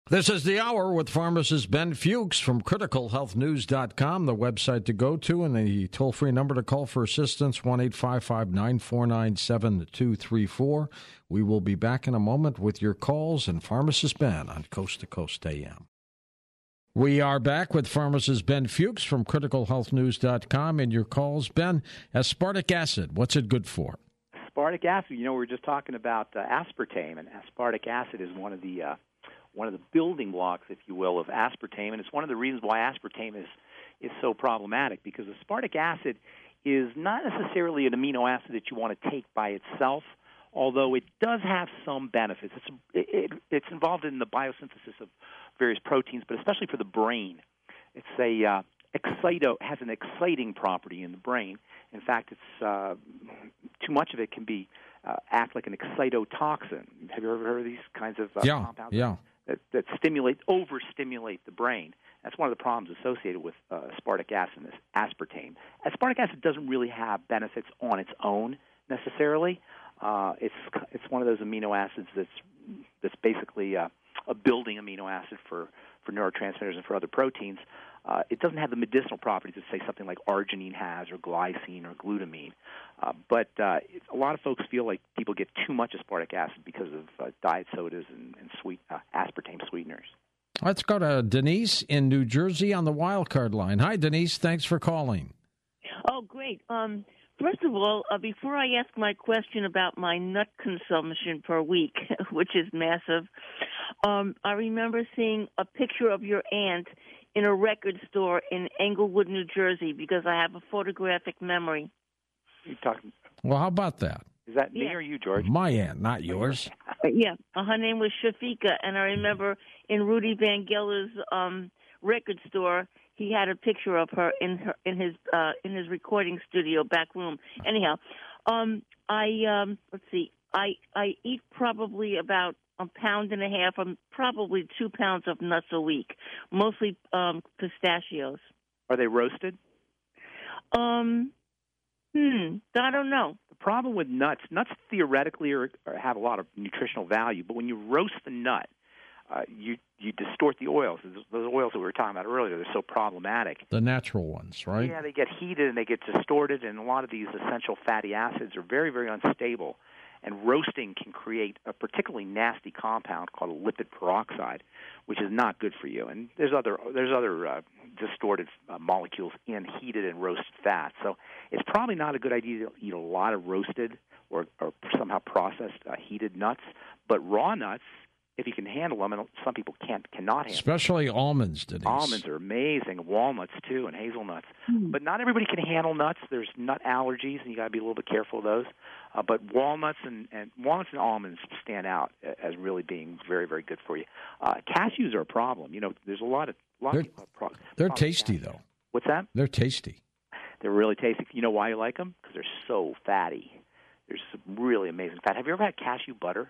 This is The Hour with pharmacist Ben Fuchs from criticalhealthnews.com, the website to go to, and the toll-free number to call for assistance, 1-855-949-7234. We will be back in a moment with your calls and Pharmacist Ben on Coast to Coast AM. We are back with pharmacist Ben Fuchs from criticalhealthnews.com and your calls. Ben, aspartic acid, what's it good for? Aspartic acid, we were just talking about aspartame, and aspartic acid is one of the building blocks, if you will, of aspartame, and it's one of the reasons why aspartame is so problematic, because aspartic acid is not necessarily an amino acid that you want to take by itself, although it does have some benefits. It's involved in the biosynthesis of various proteins, but especially for the brain. It's has an exciting property in the brain. In fact, it's too much of it can act like an excitotoxin. Have you ever heard of these kinds of compounds? Yeah. That overstimulate the brain. That's one of the problems associated with aspartic acid, this aspartame. Aspartic acid doesn't really have benefits on its own necessarily. It's one of those amino acids that's basically a building amino acid for neurotransmitters and for other proteins. It doesn't have the medicinal properties that, say, something like arginine has, or glycine, or glutamine. But a lot of folks feel like people get too much aspartic acid because of diet sodas and sweet aspartame sweeteners. Let's go to Denise in New Jersey on the wild card line. Hi, Denise. Thanks for calling. Oh, great. First of all, before I ask my question about my nut consumption per week, which is massive, I remember seeing a picture of your aunt in a record store in Englewood, New Jersey, because I have a photographic memory. You talking? Well, how about that? Is that me or you, George? My aunt, not yours. Yeah, her name was Shafika, and I remember in Rudy Van Gelder's record store, he had a picture of her in his recording studio back room. Anyhow, let's see, I eat probably about a pound and a half, probably 2 pounds of nuts a week, mostly pistachios. Are they roasted? I don't know. The problem with nuts theoretically have a lot of nutritional value, but when you roast the nut, you distort the oils. Those oils that we were talking about earlier, they're so problematic. The natural ones, right? Yeah, they get heated and they get distorted, and a lot of these essential fatty acids are very, very unstable. And roasting can create a particularly nasty compound called a lipid peroxide, which is not good for you. And there's other distorted molecules in heated and roasted fats. So it's probably not a good idea to eat a lot of roasted or somehow processed heated nuts. But raw nuts, if you can handle them, and some people cannot handle them. Especially almonds, Denise. Almonds are amazing, walnuts too, and hazelnuts. But not everybody can handle nuts. There's nut allergies, and you got to be a little bit careful of those. But walnuts and almonds stand out as really being very, very good for you. Cashews are a problem. There's a lot of people. They're tasty, though. What's that? They're tasty. They're really tasty. You know why you like them? Because they're so fatty. There's some really amazing fat. Have you ever had cashew butter?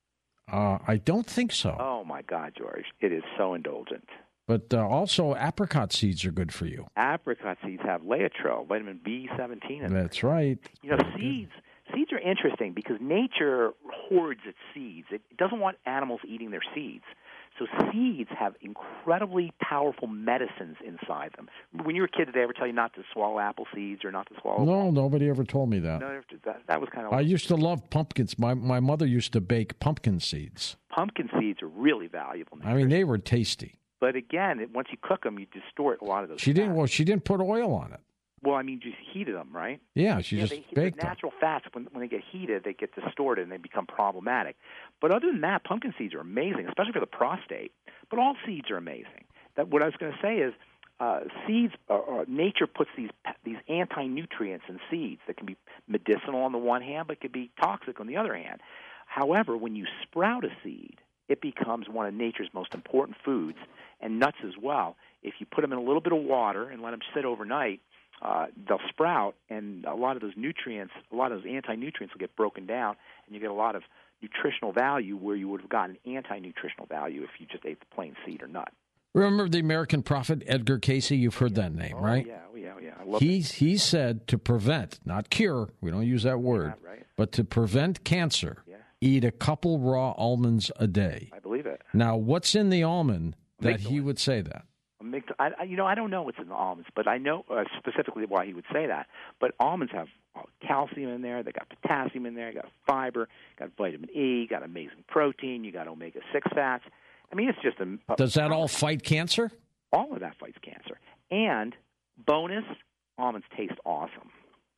I don't think so. Oh, my God, George. It is so indulgent. But also apricot seeds are good for you. Apricot seeds have laetrile, vitamin B17 in them. That's right. Seeds are interesting because nature hoards its seeds. It doesn't want animals eating their seeds. So seeds have incredibly powerful medicines inside them. When you were a kid, did they ever tell you not to swallow apple seeds or not to swallow? No, nobody ever told me that. No, that was kind of. I used to love pumpkins. My mother used to bake pumpkin seeds. Pumpkin seeds are really valuable. I mean, they were tasty. But again, once you cook them, you distort a lot of those. She didn't put oil on it. Well, I mean, just heated them, right? Yeah, she just baked them. Natural fats, when they get heated, they get distorted and they become problematic. But other than that, pumpkin seeds are amazing, especially for the prostate. But all seeds are amazing. What I was going to say is seeds, nature puts these anti-nutrients in seeds that can be medicinal on the one hand, but could be toxic on the other hand. However, when you sprout a seed, it becomes one of nature's most important foods, and nuts as well. If you put them in a little bit of water and let them sit overnight, they'll sprout, and a lot of those nutrients, a lot of those anti-nutrients will get broken down, and you get a lot of nutritional value where you would have gotten anti-nutritional value if you just ate the plain seed or nut. Remember the American prophet Edgar Cayce? You've heard that name, right? Yeah. I love it. He said to prevent, not cure, we don't use that word, right. but to prevent cancer, eat a couple raw almonds a day. I believe it. it. Now, what's in the almond that he would say that? I don't know what's in the almonds, but I know specifically why he would say that. But almonds have calcium in there. They got potassium in there. Got fiber. Got vitamin E. Got amazing protein. You got omega-6 fats. I mean, it's just a. Does that all fight cancer? All of that fights cancer. And bonus, almonds taste awesome.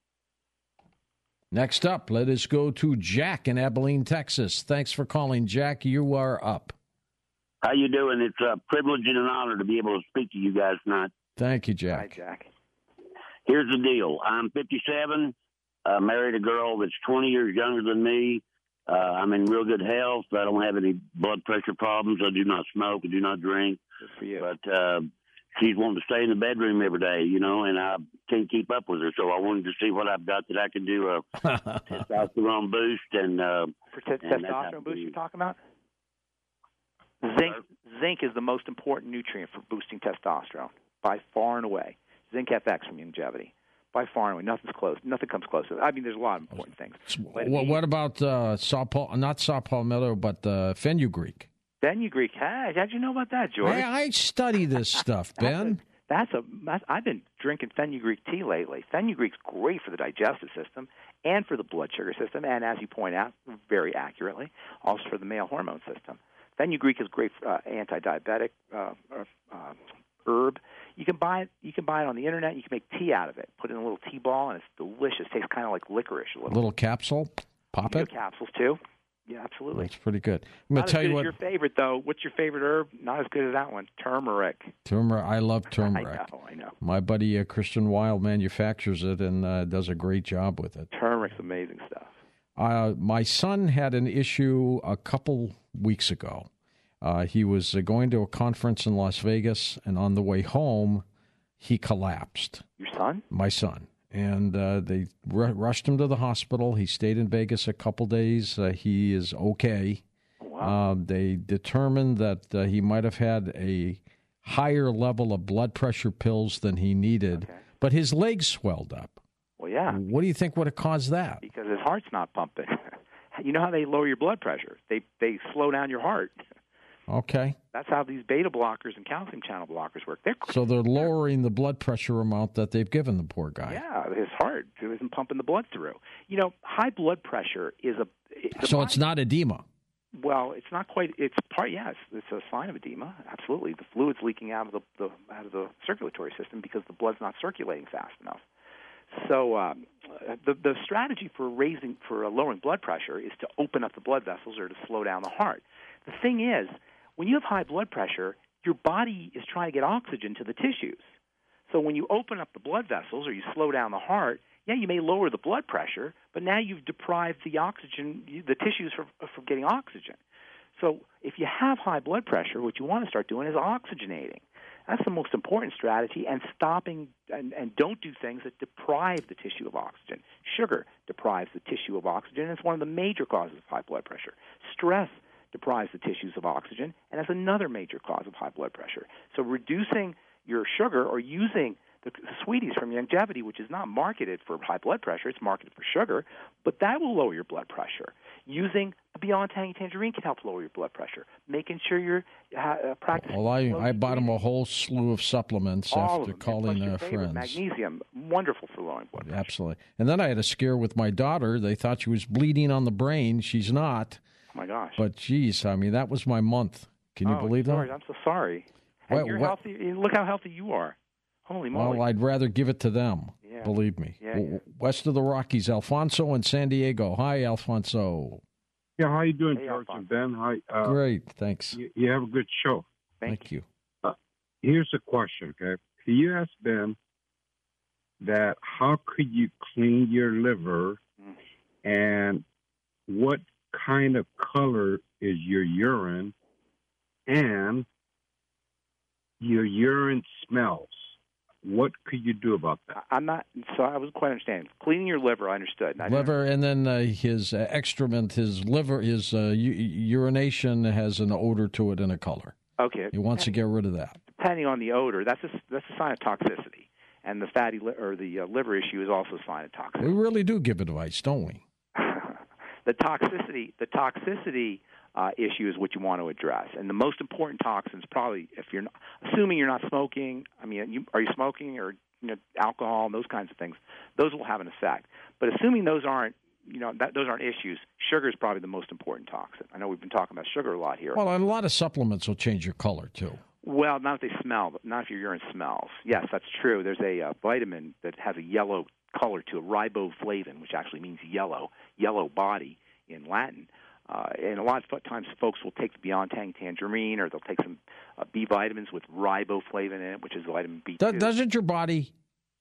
Next up, let us go to Jack in Abilene, Texas. Thanks for calling, Jack. You are up. How you doing? It's a privilege and an honor to be able to speak to you guys tonight. Thank you, Jack. Hi, Jack. Here's the deal. I'm 57, married a girl that's 20 years younger than me. I'm in real good health. I don't have any blood pressure problems. I do not smoke. I do not drink. Good for you. But she's wanting to stay in the bedroom every day, and I can't keep up with her. So I wanted to see what I've got that I can do a testosterone boost. For testosterone boost you're talking about? Zinc is the most important nutrient for boosting testosterone by far and away. Zinc FX from Longevity. By far and away. Nothing's close. Nothing comes close to it. I mean, there's a lot of important things. What about not saw palmetto, but fenugreek? Fenugreek. Hey, how'd you know about that, George? Hey, I study this stuff, Ben. I've been drinking fenugreek tea lately. Fenugreek's great for the digestive system and for the blood sugar system, and as you point out, very accurately, also for the male hormone system. Fenugreek is great for anti-diabetic herb. You can buy it on the internet. You can make tea out of it. Put it in a little tea ball, and it's delicious. Tastes kind of like licorice a little. Little capsule. Pop it. Capsules too. Yeah, absolutely. That's pretty good. I'm going to tell you what. Your favorite though? What's your favorite herb? Not as good as that one. Turmeric. Turmeric. I love turmeric. I know. My buddy Christian Wild manufactures it and does a great job with it. Turmeric's amazing stuff. My son had an issue a couple weeks ago. He was going to a conference in Las Vegas, and on the way home, he collapsed. Your son? My son. And they rushed him to the hospital. He stayed in Vegas a couple days. He is okay. Wow. They determined that he might have had a higher level of blood pressure pills than he needed, but his legs swelled up. Well, yeah. What do you think would have caused that? Because his heart's not pumping. You know how they lower your blood pressure? They slow down your heart. Okay. That's how these beta blockers and calcium channel blockers work. So they're lowering the blood pressure amount that they've given the poor guy. Yeah, his heart isn't pumping the blood through. High blood pressure is so it's not edema. Well, it's not quite. It's a sign of edema. Absolutely, the fluid's leaking out of the circulatory system because the blood's not circulating fast enough. So the strategy for lowering blood pressure is to open up the blood vessels or to slow down the heart. The thing is, when you have high blood pressure, your body is trying to get oxygen to the tissues. So when you open up the blood vessels or you slow down the heart, you may lower the blood pressure, but now you've deprived the tissues from getting oxygen. So if you have high blood pressure, what you want to start doing is oxygenating. That's the most important strategy, and stopping and don't do things that deprive the tissue of oxygen. Sugar deprives the tissue of oxygen, and it's one of the major causes of high blood pressure. Stress deprives the tissues of oxygen, and that's another major cause of high blood pressure. So reducing your sugar or using the sweeties from Longevity, which is not marketed for high blood pressure, it's marketed for sugar, but that will lower your blood pressure. Using the Beyond Tangy Tangerine can help lower your blood pressure. Making sure you're practicing. Well, I bought him a whole slew of supplements after calling friends. Magnesium, wonderful for lowering blood pressure. Absolutely. And then I had a scare with my daughter. They thought she was bleeding on the brain. She's not. Oh, my gosh. But, geez, that was my month. Can you believe George, that? I'm so sorry. And you're healthy. Look how healthy you are. Holy moly. Well, I'd rather give it to them, believe me. Yeah. West of the Rockies, Alfonso in San Diego. Hi, Alfonso. Yeah, how you doing, George and Ben? Hi. Great, thanks. You have a good show. Thank you. Here's a question, okay? Can you ask Ben that how could you clean your liver and what kind of color is your urine and your urine smells? What could you do about that? I wasn't quite understanding. Cleaning your liver, I understood. Liver, and then his excrement, his liver, his urination has an odor to it and a color. Okay. He wants to get rid of that. Depending on the odor, that's a sign of toxicity. And the fatty the liver issue is also a sign of toxicity. We really do give advice, don't we? The toxicity issue is what you want to address. And the most important toxins, probably, if you're not, assuming you're not smoking. I mean, are you smoking or alcohol and those kinds of things? Those will have an effect. But assuming those aren't those aren't issues, sugar is probably the most important toxin. I know we've been talking about sugar a lot here. Well, and a lot of supplements will change your color too. Well, not if they smell, but not if your urine smells. Yes, that's true. There's a vitamin that has a yellow color to it, riboflavin, which actually means yellow body in Latin. And a lot of times folks will take the Biontang tangerine, or they'll take some B vitamins with riboflavin in it, which is vitamin B2. Doesn't your body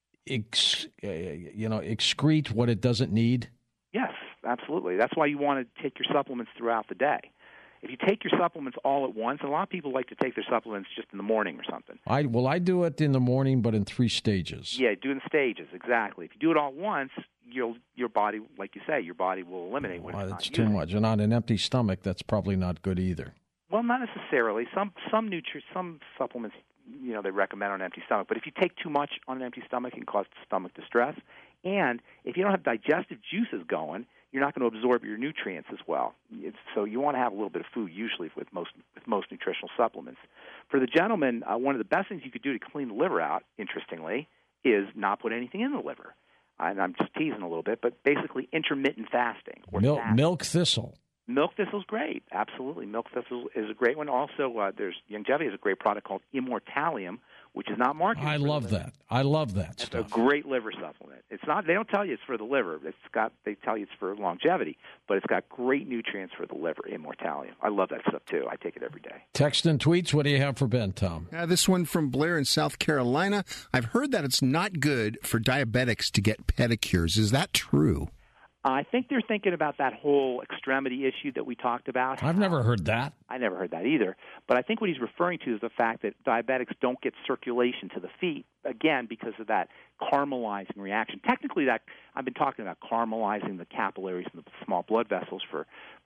excrete what it doesn't need? Yes, absolutely. That's why you want to take your supplements throughout the day. If you take your supplements all at once, a lot of people like to take their supplements just in the morning or something. I do it in the morning, but in 3 stages. Yeah, do it in stages, exactly. If you do it all at once, your body, like you say, your body will eliminate what it's not too using. much. And on an empty stomach, that's probably not good either. Well, not necessarily. Some supplements, they recommend on an empty stomach. But if you take too much on an empty stomach, it can cause stomach distress. And if you don't have digestive juices going, you're not going to absorb your nutrients as well. So you want to have a little bit of food usually with most nutritional supplements. For the gentleman, one of the best things you could do to clean the liver out, interestingly, is not put anything in the liver. And I'm just teasing a little bit, but basically intermittent fasting. Or milk thistle. Milk thistle's great. Absolutely. Milk thistle is a great one. Also, Youngevity has a great product called Immortalium, which is not marketed. I love that. I love that It's stuff. a great liver supplement. It's not. They don't tell you it's for the liver. They tell you it's for longevity, but it's got great nutrients for the liver. Immortalium. I love that stuff too. I take it every day. Text and tweets. What do you have for Ben, Tom? This one from Blair in South Carolina. I've heard that it's not good for diabetics to get pedicures. Is that true? I think they're thinking about that whole extremity issue that we talked about. I've never heard that. I never heard that either. But I think what he's referring to is the fact that diabetics don't get circulation to the feet, again, because of that caramelizing reaction. Technically, that I've been talking about caramelizing the capillaries and the small blood vessels for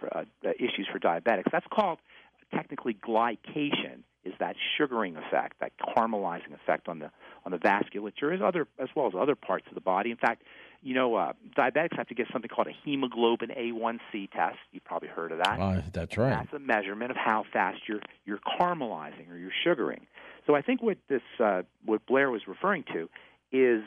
issues for diabetics. That's called technically glycation, is that sugaring effect, that caramelizing effect on the vasculature, as well as other parts of the body. In fact, diabetics have to get something called a hemoglobin A1C test. You've probably heard of that. That's right. That's a measurement of how fast you're caramelizing or you're sugaring. So I think what Blair was referring to is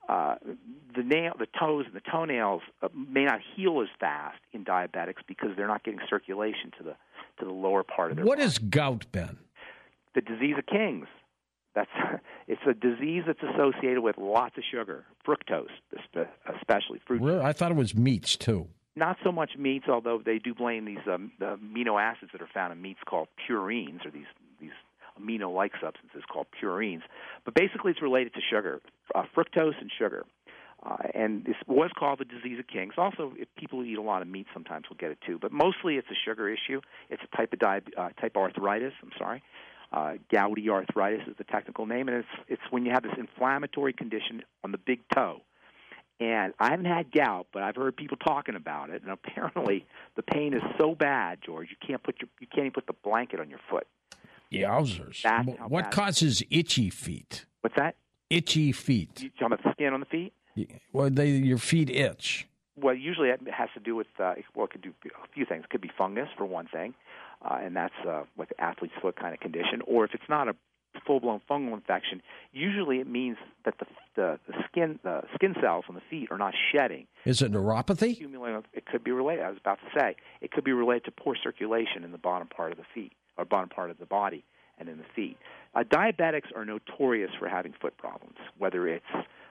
the toes and the toenails may not heal as fast in diabetics because they're not getting circulation to the lower part of their body. What is gout, Ben? The disease of kings. It's a disease that's associated with lots of sugar, fructose, especially fruit. Really? I thought it was meats too. Not so much meats, although they do blame these the amino acids that are found in meats called purines, or these amino-like substances called purines. But basically, it's related to sugar, fructose and sugar. And this was called the disease of kings. Also, if people who eat a lot of meat sometimes will get it too. But mostly, it's a sugar issue. It's a type of arthritis. Gouty arthritis is the technical name, and it's when you have this inflammatory condition on the big toe. And I haven't had gout, but I've heard people talking about it, and apparently the pain is so bad, George, you can't even put the blanket on your foot. Yowzers! What causes itchy feet? What's that? Itchy feet. You talking about the skin on the feet? Well, your feet itch. Well, usually it has to do with it could do a few things. It could be fungus for one thing. And that's like an athlete's foot kind of condition. Or if it's not a full-blown fungal infection, usually it means that the skin cells on the feet are not shedding. Is it neuropathy? It could be related. I was about to say it could be related to poor circulation in the bottom part of the feet, or bottom part of the body and in the feet. Diabetics are notorious for having foot problems, whether it's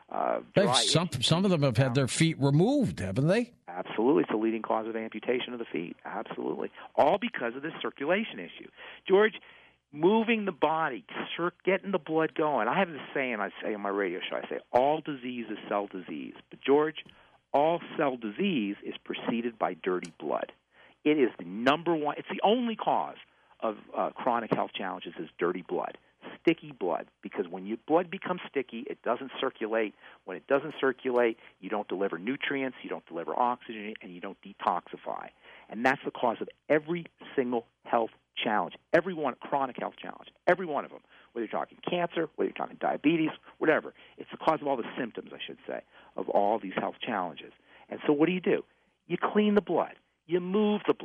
some of them have had their feet removed, haven't they? Absolutely. It's a leading cause of amputation of the feet. Absolutely. All because of this circulation issue. George, moving the body, getting the blood going. I have this saying I say on my radio show. I say, all disease is cell disease. But, George, all cell disease is preceded by dirty blood. It is the number one. It's the only cause of chronic health challenges is dirty blood. Sticky blood, because when your blood becomes sticky, it doesn't circulate. When it doesn't circulate, you don't deliver nutrients, you don't deliver oxygen, and you don't detoxify. And that's the cause of every single health challenge, chronic health challenge, every one of them, whether you're talking cancer, whether you're talking diabetes, whatever. It's the cause of all the symptoms, I should say, of all these health challenges. And so what do? You clean the blood. You move the blood.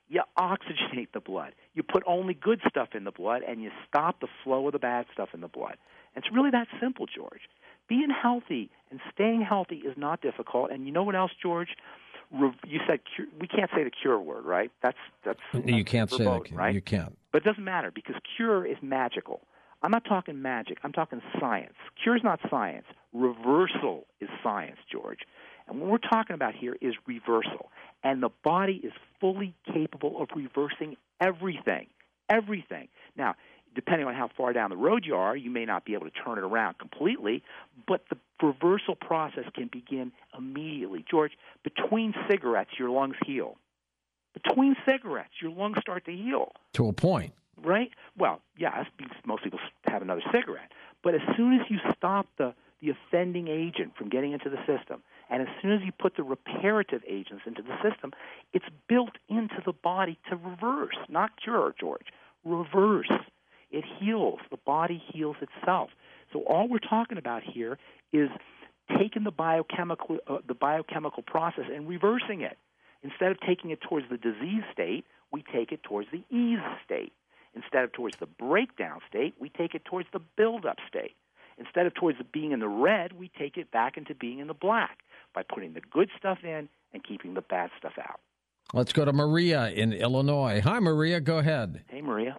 You oxygenate the blood. You put only good stuff in the blood, and you stop the flow of the bad stuff in the blood. And it's really that simple, George. Being healthy and staying healthy is not difficult. And you know what else, George? You said we can't say the cure word, right? That's you can't say that, right? You can't. But it doesn't matter because cure is magical. I'm not talking magic. I'm talking science. Cure is not science. Reversal is science, George. And what we're talking about here is reversal. And the body is fully capable of reversing everything. Everything. Now, depending on how far down the road you are, you may not be able to turn it around completely, but the reversal process can begin immediately. George, between cigarettes, your lungs heal. Between cigarettes, your lungs start to heal. To a point. Right? Well, yes, because most people have another cigarette. But as soon as you stop the offending agent from getting into the system, and as soon as you put the reparative agents into the system, it's built into the body to reverse, not cure, George. Reverse. It heals. The body heals itself. So all we're talking about here is taking the biochemical process and reversing it. Instead of taking it towards the disease state, we take it towards the ease state. Instead of towards the breakdown state, we take it towards the build-up state. Instead of towards being in the red, we take it back into being in the black by putting the good stuff in and keeping the bad stuff out. Let's go to Maria in Illinois. Hi, Maria. Go ahead. Hey, Maria.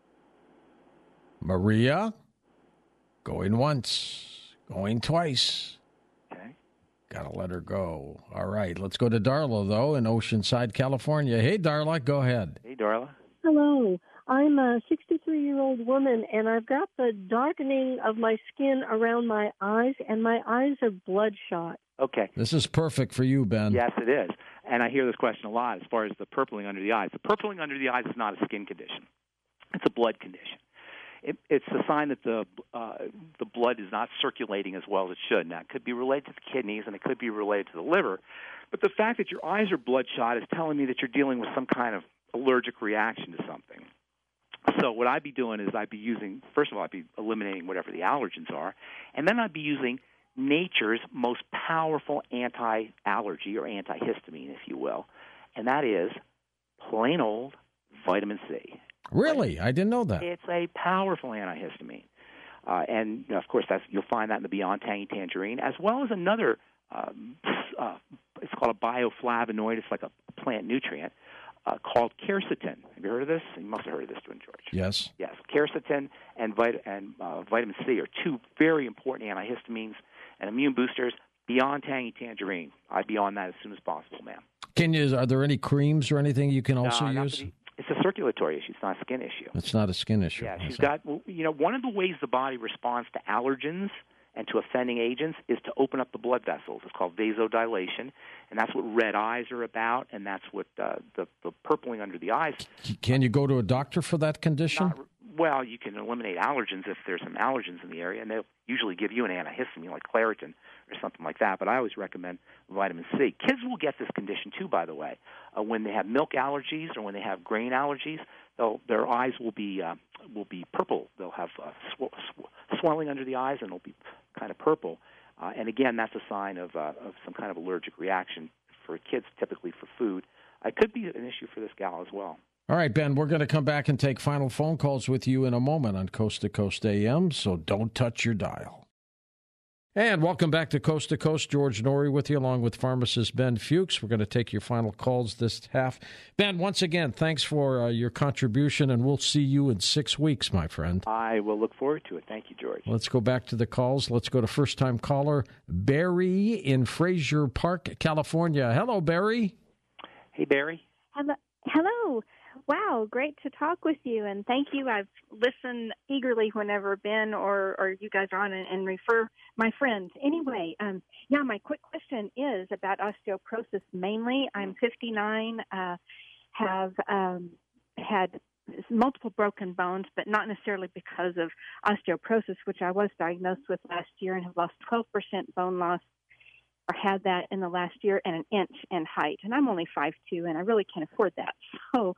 Maria, going once, going twice. Okay. Got to let her go. All right. Let's go to Darla, though, in Oceanside, California. Hey, Darla. Go ahead. Hey, Darla. Hello. I'm a 63-year-old woman, and I've got the darkening of my skin around my eyes, and my eyes are bloodshot. Okay. This is perfect for you, Ben. Yes, it is. And I hear this question a lot as far as the purpling under the eyes. The purpling under the eyes is not a skin condition. It's a blood condition. It's a sign that the blood is not circulating as well as it should. Now, it could be related to the kidneys, and it could be related to the liver. But the fact that your eyes are bloodshot is telling me that you're dealing with some kind of allergic reaction to something. So what I'd be doing is I'd be using, first of all, I'd be eliminating whatever the allergens are, and then I'd be using nature's most powerful anti-allergy or antihistamine, if you will, and that is plain old vitamin C. Really? I didn't know that. It's a powerful antihistamine. And, of course, you'll find that in the Beyond Tangy Tangerine, as well as another, it's called a bioflavonoid. It's like a plant nutrient. Called quercetin. Have you heard of this? You must have heard of this, George. Yes. Yes. Quercetin and vitamin C are two very important antihistamines and immune boosters. Beyond Tangy Tangerine. I'd be on that as soon as possible, ma'am. Are there any creams or anything you can also use? It's a circulatory issue. It's not a skin issue. It's not a skin issue. Yeah, she's got, one of the ways the body responds to allergens and to offending agents is to open up the blood vessels. It's called vasodilation, and that's what red eyes are about, and that's what the purpling under the eyes. Can you go to a doctor for that condition? Well, you can eliminate allergens if there's some allergens in the area, and they'll usually give you an antihistamine like Claritin or something like that, but I always recommend vitamin C. Kids will get this condition too, by the way. When they have milk allergies or when they have grain allergies, their eyes will be purple. They'll have swelling under the eyes, and it'll be kind of purple. And again, that's a sign of some kind of allergic reaction for kids, typically for food. It could be an issue for this gal as well. All right, Ben, we're going to come back and take final phone calls with you in a moment on Coast to Coast AM, so don't touch your dial. And welcome back to Coast. George Norrie with you, along with pharmacist Ben Fuchs. We're going to take your final calls this half. Ben, once again, thanks for your contribution, and we'll see you in 6 weeks, my friend. I will look forward to it. Thank you, George. Let's go back to the calls. Let's go to first-time caller Barry in Frazier Park, California. Hello, Barry. Hey, Barry. Hello. Wow, great to talk with you, and thank you. I've listened eagerly whenever Ben or you guys are on and refer my friends. Anyway, my quick question is about osteoporosis mainly. I'm 59, have had multiple broken bones, but not necessarily because of osteoporosis, which I was diagnosed with last year and have lost 12% bone loss, or had that in the last year, and an inch in height. And I'm only 5'2", and I really can't afford that. So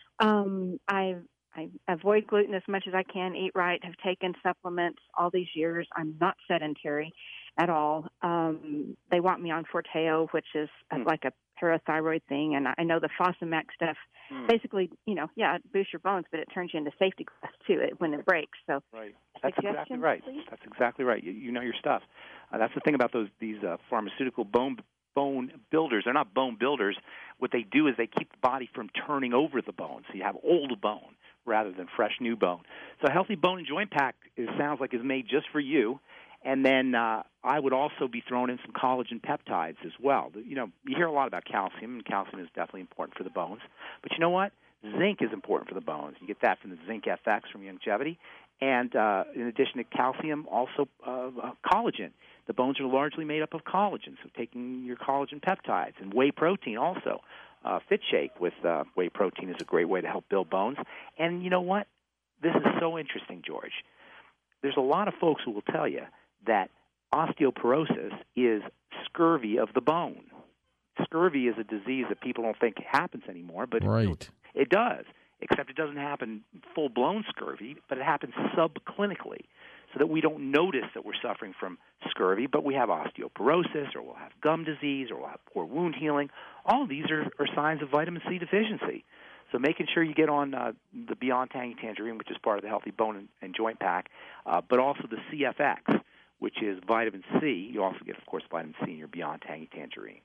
I avoid gluten as much as I can, eat right, have taken supplements all these years. I'm not sedentary at all. They want me on Forteo, which is like a parathyroid thing, and I know the Fosamax stuff. Basically, it boosts your bones, but it turns you into safety glass too when it breaks. So, right, that's exactly right. Please? That's exactly right. You know your stuff. That's the thing about these pharmaceutical bone builders. They're not bone builders. What they do is they keep the body from turning over the bone, so you have old bone rather than fresh new bone. So a healthy bone and joint pack sounds like is made just for you. And then I would also be throwing in some collagen peptides as well. You hear a lot about calcium, and calcium is definitely important for the bones. But you know what? Zinc is important for the bones. You get that from the Zinc FX from Youngevity. And in addition to calcium, also collagen. The bones are largely made up of collagen, so taking your collagen peptides. And whey protein also. Fit Shake with whey protein is a great way to help build bones. And you know what? This is so interesting, George. There's a lot of folks who will tell you that osteoporosis is scurvy of the bone. Scurvy is a disease that people don't think happens anymore, but it does, except it doesn't happen full-blown scurvy, but it happens subclinically, so that we don't notice that we're suffering from scurvy, but we have osteoporosis, or we'll have gum disease, or we'll have poor wound healing. All of these are signs of vitamin C deficiency. So making sure you get on the Beyond Tangy Tangerine, which is part of the Healthy Bone and Joint Pack, but also the CFX, which is vitamin C. You also get, of course, vitamin C in your Beyond Tangy Tangerine.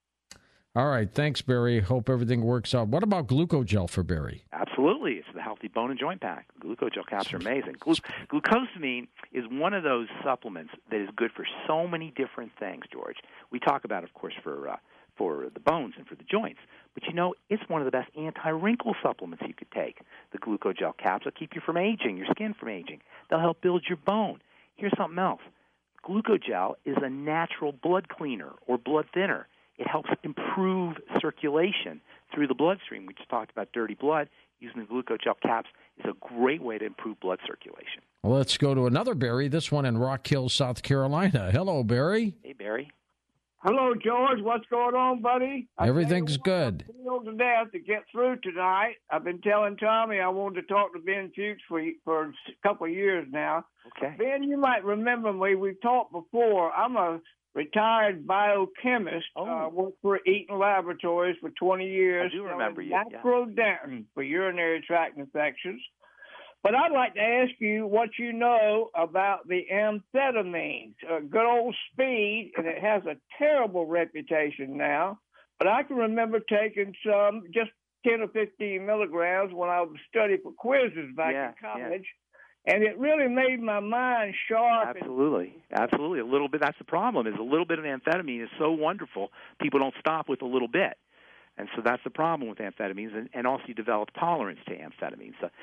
All right. Thanks, Barry. Hope everything works out. What about Glucogel for Barry? Absolutely. It's the Healthy Bone and Joint Pack. Glucogel caps are amazing. Glucosamine is one of those supplements that is good for so many different things, George. We talk about, of course, for the bones and for the joints. But, it's one of the best anti-wrinkle supplements you could take. The Glucogel caps will keep you from aging, your skin from aging. They'll help build your bone. Here's something else. Glucogel is a natural blood cleaner or blood thinner. It helps improve circulation through the bloodstream. We just talked about dirty blood. Using the Glucogel caps is a great way to improve blood circulation. Well, let's go to another Barry, this one in Rock Hill, South Carolina. Hello, Barry. Hey, Barry. Hello, George. What's going on, buddy? Everything's good. I'm thrilled to death to get through tonight. I've been telling Tommy I wanted to talk to Ben Fuchs for a couple of years now. Okay. Ben, you might remember me. We've talked before. I'm a retired biochemist. Worked for Eaton Laboratories for 20 years. I do remember you. Nitrodentin for urinary tract infections. But I'd like to ask you what you know about the amphetamines. Good old Speed, and it has a terrible reputation now. But I can remember taking some, just 10 or 15 milligrams when I was studying for quizzes back in college. Yeah. And it really made my mind sharp. Absolutely. Absolutely. A little bit. That's the problem, is a little bit of amphetamine is so wonderful, people don't stop with a little bit. And so that's the problem with amphetamines, and also you develop tolerance to amphetamines. So,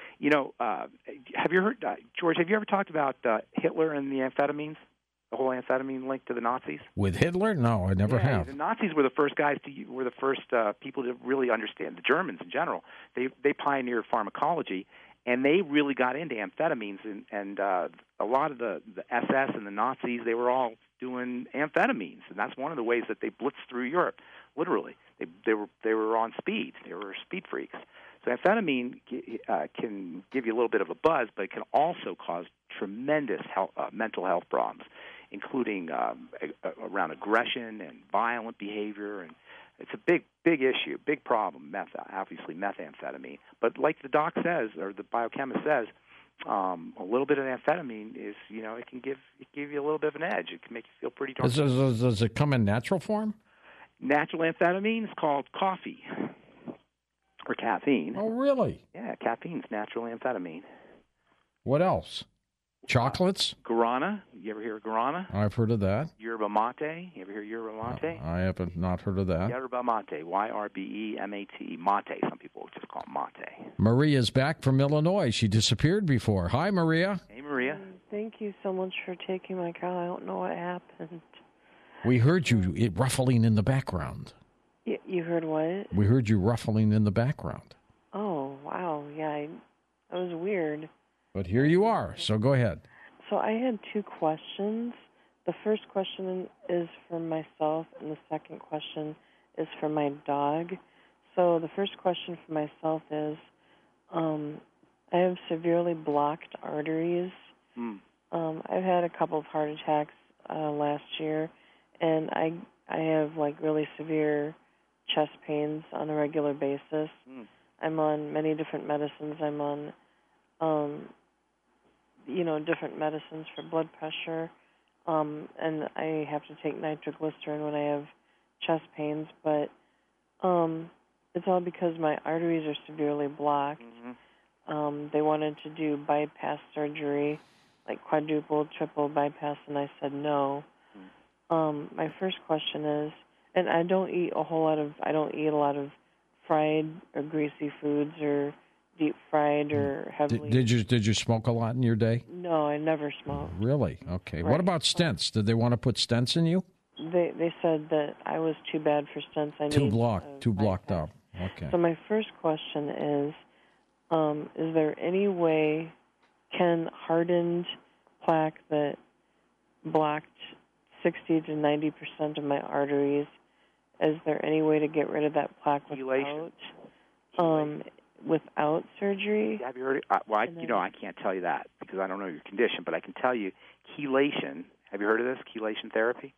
have you heard, George, have you ever talked about Hitler and the amphetamines, the whole amphetamine link to the Nazis? With Hitler? No, I never have. The Nazis were the first people to really understand, the Germans in general. They pioneered pharmacology, and they really got into amphetamines, and a lot of the SS and the Nazis, they were all doing amphetamines, and that's one of the ways that they blitzed through Europe, literally. They were on speed. They were speed freaks. So amphetamine can give you a little bit of a buzz, but it can also cause tremendous mental health problems, including around aggression and violent behavior. And it's a big issue, big problem, obviously methamphetamine. But like the doc says, or the biochemist says, a little bit of amphetamine is, it can give you a little bit of an edge. It can make you feel pretty darn good. Does it come in natural form? Natural amphetamine is called coffee or caffeine. Oh, really? Yeah, caffeine's natural amphetamine. What else? Chocolates? Guarana. You ever hear of guarana? I've heard of that. Yerba mate. You ever hear yerba mate? I have not heard of that. Yerba mate. Y-R-B-E-M-A-T. Mate. Some people just call it mate. Maria's back from Illinois. She disappeared before. Hi, Maria. Hey, Maria. Thank you so much for taking my call. I don't know what happened. We heard you ruffling in the background. You heard what? We heard you ruffling in the background. Oh, wow. Yeah, that was weird. But here you are, so go ahead. So I had two questions. The first question is for myself, and the second question is for my dog. So the first question for myself is, I have severely blocked arteries. I've had a couple of heart attacks last year, and I have really severe chest pains on a regular basis. I'm on many different medicines. I'm on, different medicines for blood pressure, and I have to take nitroglycerin when I have chest pains. But it's all because my arteries are severely blocked. They wanted to do bypass surgery, like quadruple, triple bypass, and I said no. My first question is, and I don't eat a lot of fried or greasy foods or deep fried or heavily. Did you smoke a lot in your day? No, I never smoked. Really? Okay. Right. What about stents? Did they want to put stents in you? They said that I was too bad for stents. Too blocked up. Okay. So my first question is there any way can hardened plaque that blocked 60 to 90% of my arteries, is there any way to get rid of that plaque without surgery? Have you heard it? I can't tell you that because I don't know your condition, but I can tell you chelation. Have you heard of this? Chelation therapy?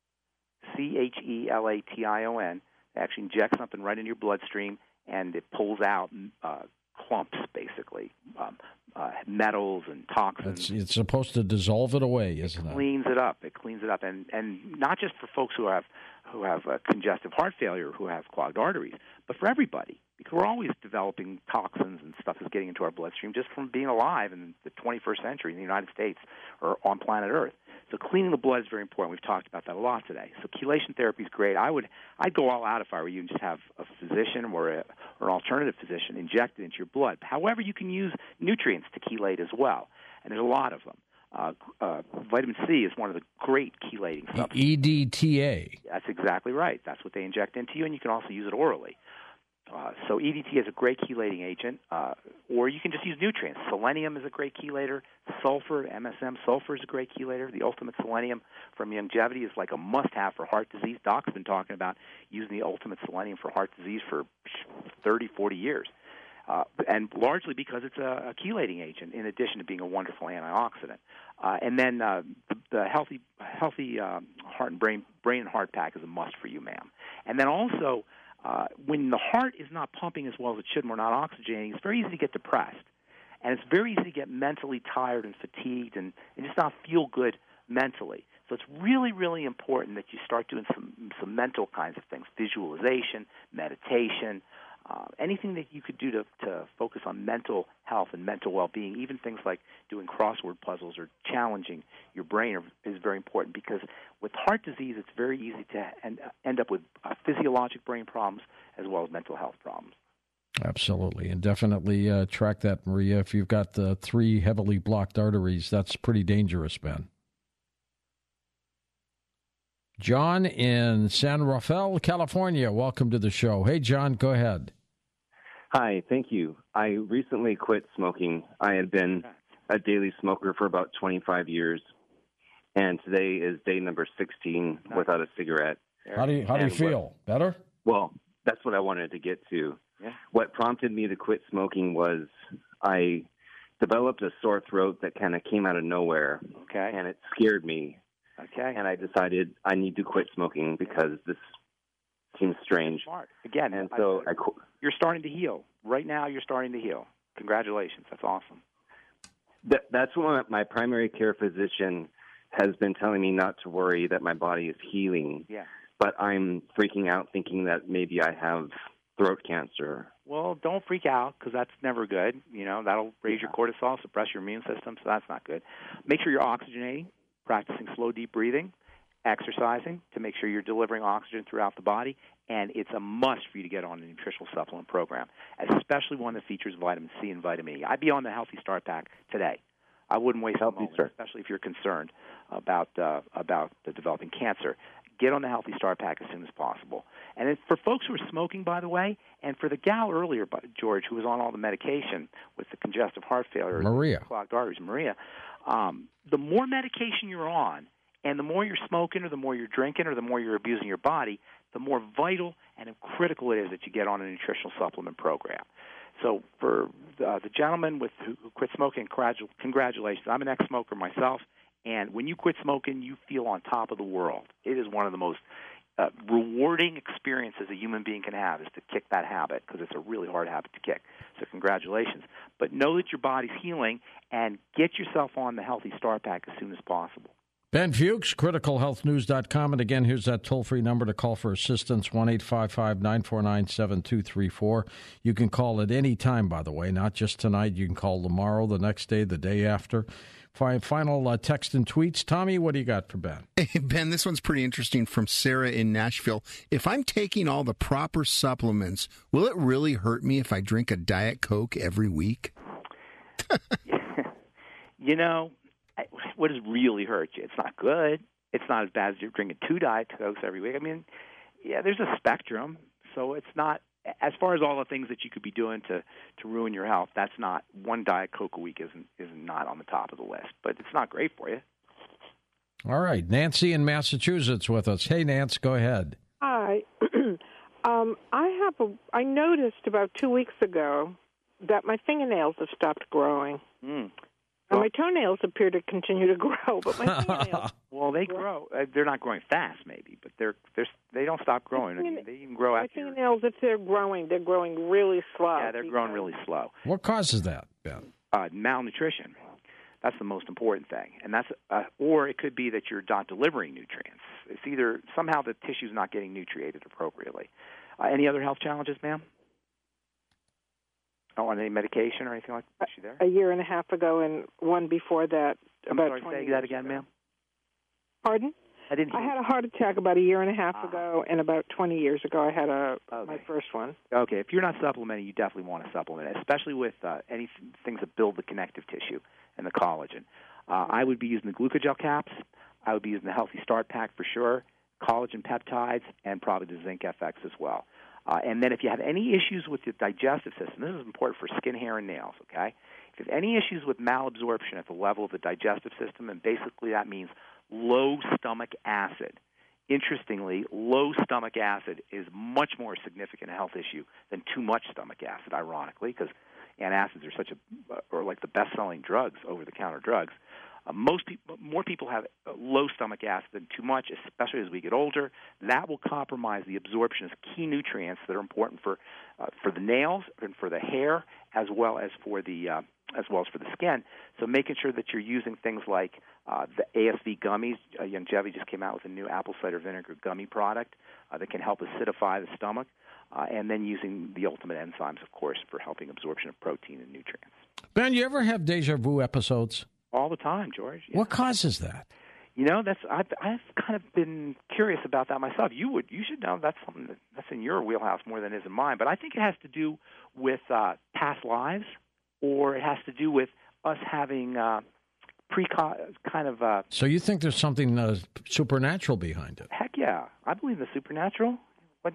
CHELATION. They actually inject something right into your bloodstream, and it pulls out clumps, basically, metals and toxins. It's supposed to dissolve it away, isn't it? It cleans it up. And not just for folks who have congestive heart failure, who have clogged arteries, but for everybody, because we're always developing toxins and stuff that's getting into our bloodstream just from being alive in the 21st century in the United States or on planet Earth. So cleaning the blood is very important. We've talked about that a lot today. So chelation therapy is great. I'd go all out if I were you and just have a physician or an alternative physician inject it into your blood. However, you can use nutrients to chelate as well, and there's a lot of them. Vitamin C is one of the great chelating substances. EDTA. That's exactly right. That's what they inject into you, and you can also use it orally. So EDTA is a great chelating agent, or you can just use nutrients. Selenium is a great chelator. Sulfur, MSM, sulfur is a great chelator. The Ultimate Selenium from Longevity is like a must-have for heart disease. Doc's been talking about using the Ultimate Selenium for heart disease for 30, 40 years, and largely because it's a chelating agent in addition to being a wonderful antioxidant. And then the healthy heart and brain and heart pack is a must for you, ma'am. And then also, when the heart is not pumping as well as it should and we're not oxygenating, it's very easy to get depressed. And it's very easy to get mentally tired and fatigued and just not feel good mentally. So it's really, really important that you start doing some mental kinds of things, visualization, meditation, anything that you could do to focus on mental health and mental well-being, even things like doing crossword puzzles or challenging your brain is very important, because with heart disease, it's very easy to end up with physiologic brain problems as well as mental health problems. Absolutely, and definitely track that, Maria. If you've got the 3 heavily blocked arteries, that's pretty dangerous, Ben. John in San Rafael, California. Welcome to the show. Hey, John, go ahead. Hi, thank you. I recently quit smoking. I had been a daily smoker for about 25 years, and today is day number 16 without a cigarette. How do you feel? Better? Well, that's what I wanted to get to. Yeah. What prompted me to quit smoking was I developed a sore throat that kind of came out of nowhere, and it scared me. Okay. And I decided I need to quit smoking because this seems strange. Smart. Again, and so you're starting to heal. Right now, you're starting to heal. Congratulations. That's awesome. That's what my primary care physician has been telling me, not to worry, that my body is healing. Yeah. But I'm freaking out thinking that maybe I have throat cancer. Well, don't freak out, because that's never good. That'll raise your cortisol, suppress your immune system, so that's not good. Make sure you're oxygenating, practicing slow, deep breathing, exercising to make sure you're delivering oxygen throughout the body, and it's a must for you to get on a nutritional supplement program, especially one that features vitamin C and vitamin E. I'd be on the Healthy Start Pack today. I wouldn't waste a moment, especially if you're concerned about the developing cancer. Get on the Healthy Start Pack as soon as possible. And for folks who are smoking, by the way, and for the gal earlier, George, who was on all the medication with the congestive heart failure, Maria, clogged arteries, Maria, the more medication you're on, and the more you're smoking or the more you're drinking or the more you're abusing your body, the more vital and critical it is that you get on a nutritional supplement program. So for the gentleman who quit smoking, congratulations. I'm an ex-smoker myself, and when you quit smoking, you feel on top of the world. It is one of the most rewarding experience as a human being can have is to kick that habit, because it's a really hard habit to kick. So congratulations. But know that your body's healing and get yourself on the Healthy Start Pack as soon as possible. Ben Fuchs, criticalhealthnews.com. And again, here's that toll-free number to call for assistance, 1-855-949-7234. You can call at any time, by the way, not just tonight. You can call tomorrow, the next day, the day after. Final text and tweets. Tommy, what do you got for Ben? Hey, Ben, this one's pretty interesting from Sarah in Nashville. If I'm taking all the proper supplements, will it really hurt me if I drink a Diet Coke every week? You know, what does really hurt you? It's not good. It's not as bad as you're drinking 2 Diet Cokes every week. I mean, yeah, there's a spectrum. So it's not, as far as all the things that you could be doing to ruin your health, that's not, 1 Diet Coke a week is not on the top of the list. But it's not great for you. All right. Nancy in Massachusetts with us. Hey, Nance, go ahead. Hi. I noticed about 2 weeks ago that my fingernails have stopped growing. And my toenails appear to continue to grow, but my fingernails... Well, they grow. They're not growing fast, maybe, but they don't stop growing. I mean, they even grow after... My fingernails, if they're growing really slow. Yeah, they're growing really slow. What causes that, Ben? Malnutrition. That's the most important thing. And that's, or it could be that you're not delivering nutrients. It's either somehow the tissue's not getting nutriated appropriately. Any other health challenges, ma'am? Oh, on any medication or anything like that? Is she there? A year and a half ago, and one before that. I'm about sorry, 20 say that again, ma'am? Pardon? I didn't hear. I had a heart attack about a year and a half ago, and about 20 years ago I had my first one. Okay, if you're not supplementing, you definitely want to supplement it, especially with any things that build the connective tissue and the collagen. I would be using the glucogel caps. I would be using the Healthy Start Pack for sure, collagen peptides, and probably the Zinc FX as well. And then if you have any issues with your digestive system, this is important for skin, hair, and nails, okay? If you have any issues with malabsorption at the level of the digestive system, and basically that means low stomach acid. Interestingly, low stomach acid is much more significant a health issue than too much stomach acid, ironically, because antacids are like the best-selling drugs, over-the-counter drugs. More people have low stomach acid than too much, especially as we get older. That will compromise the absorption of key nutrients that are important for the nails and for the hair, as well as for the skin. So making sure that you're using things like the ASV gummies. Youngevity just came out with a new apple cider vinegar gummy product that can help acidify the stomach, and then using the ultimate enzymes, of course, for helping absorption of protein and nutrients. Ben, you ever have deja vu episodes? All the time, George. Yeah. What causes that? You know, I've kind of been curious about that myself. You should know that's something that's in your wheelhouse more than it is in mine. But I think it has to do with past lives, or it has to do with us having So you think there's something supernatural behind it? Heck yeah, I believe in the supernatural. But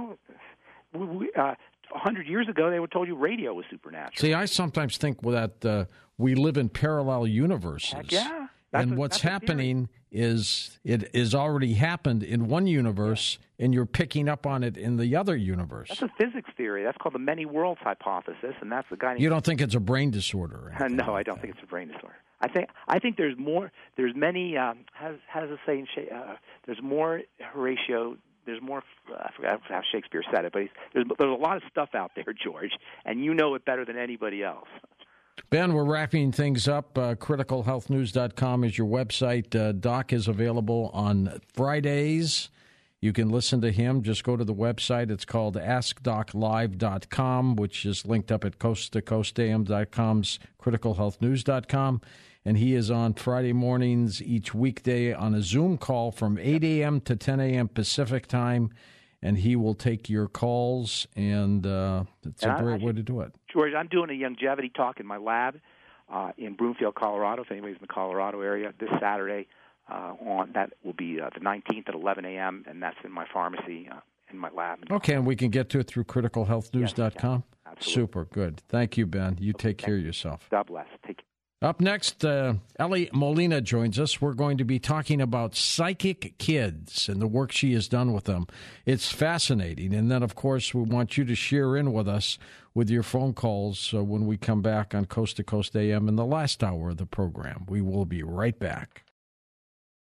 100 years ago, they would told you radio was supernatural. See, I sometimes think that we live in parallel universes. Heck yeah. And what's happening is it is already happened in one universe, and you're picking up on it in the other universe. That's a physics theory. That's called the many worlds hypothesis, and that's the guy. You don't think it's a brain disorder? No, I don't think it's a brain disorder. I think there's more. There's many. How does it say? There's more Horatio. There's more. I forgot how Shakespeare said it, but there's a lot of stuff out there, George, and you know it better than anybody else. Ben, we're wrapping things up. CriticalHealthNews.com is your website. Doc is available on Fridays. You can listen to him. Just go to the website. It's called AskDocLive.com, which is linked up at CoastToCoastAM.com's CriticalHealthNews.com. And he is on Friday mornings each weekday on a Zoom call from 8 a.m. to 10 a.m. Pacific time. And he will take your calls, and it's a great way to do it. George, I'm doing a Youngevity talk in my lab in Broomfield, Colorado, if anybody's in the Colorado area, this Saturday. That will be the 19th at 11 a.m., and that's in my pharmacy, in my lab. Okay, and we can get to it through criticalhealthnews.com? Yes, absolutely. Super, good. Thank you, Ben. You take care of yourself. God bless. Take care. Up next, Ellie Molina joins us. We're going to be talking about psychic kids and the work she has done with them. It's fascinating. And then, of course, we want you to share in with us with your phone calls when we come back on Coast to Coast AM in the last hour of the program. We will be right back.